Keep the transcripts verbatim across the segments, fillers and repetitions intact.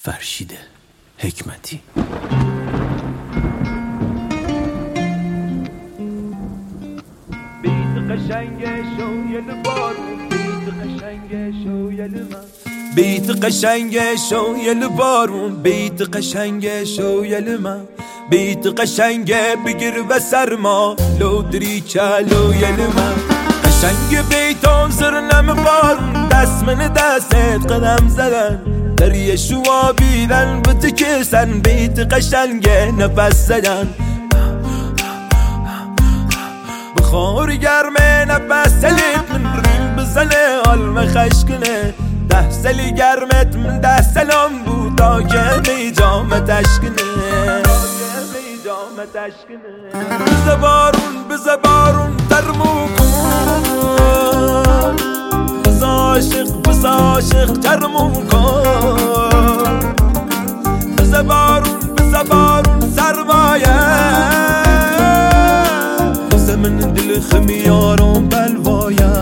فرشید حکمتی. بیت قشنگ شویل بارون، بیت قشنگ شویل من، بیت قشنگ شویل بارون، بیت قشنگ شویل من، بیت قشنگ بگیر و سرما لو دری چالو یل من، قشنگ بیتان زر نم بارون، دست من دستت قدم زدن دریه شوا بیدن بتکسن، بیت قشنگ نفس زدن بخور گرمه نفس سلیت من ریل بزنه علم خشکنه، ده سلی گرمت من ده سلام بود تا که میجامت اشکنه، بزه بارون بزه بارون ترمو کن، بزه عاشق بزه عاشق ترمو کن، بزه بارون بزه بارون سرمایه، بزه من دل خمیارم بلوایه.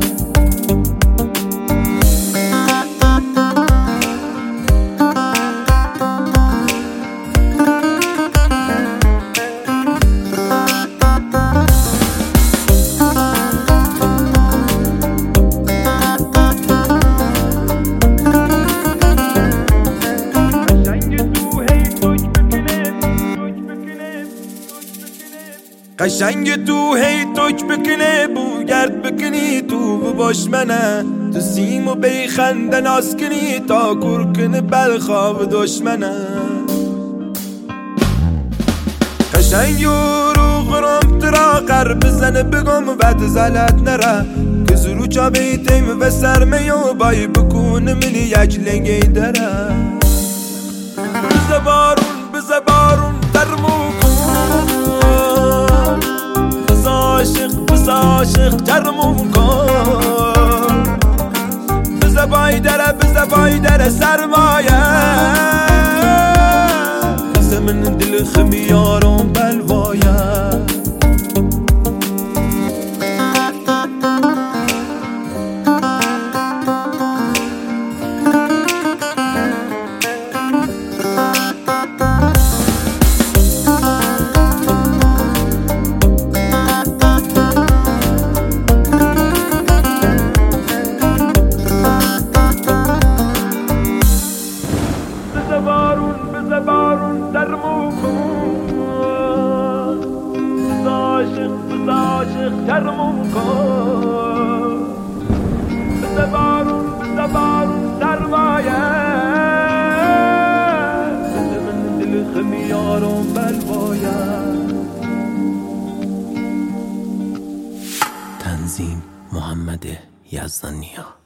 قشنگ تو هی توک بکنه بو گرد بکنی تو بباش منه، تو سیم و بیخنده ناز کنی تا کرکن بلخواب دشمنه، قشنگ رو غرام ترا قر بزنه بگم ود زلت نره، که زرو چا بیتیم و سرمیو بای بکونه منی یک لنگی داره، بزه بارون بزه بارون ترمو عاشق ترمو کن، بزه بای دره بزه بای دره سرمایه، بزه من دل خمیارم بلوایه. بارون ترمو کن، بزه عاشق بزه عاشق ترمو کن، بزه بارون بزه بارون سرمایه، بزه من دل خمیارم بلوایه. تنظیم محمد یزدانیا.